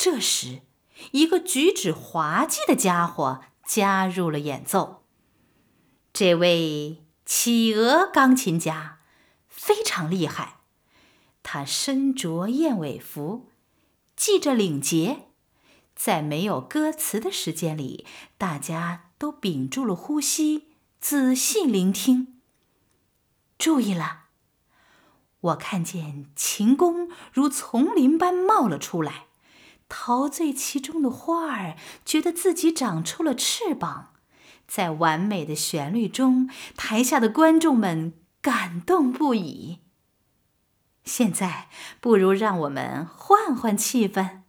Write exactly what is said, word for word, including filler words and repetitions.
这时，一个举止滑稽的家伙加入了演奏。这位企鹅钢琴家非常厉害，他身着燕尾服，系着领结，在没有歌词的时间里，大家都屏住了呼吸，仔细聆听。注意了，我看见琴弓如丛林般冒了出来，陶醉其中的花儿觉得自己长出了翅膀，在完美的旋律中，台下的观众们感动不已。现在，不如让我们换换气氛，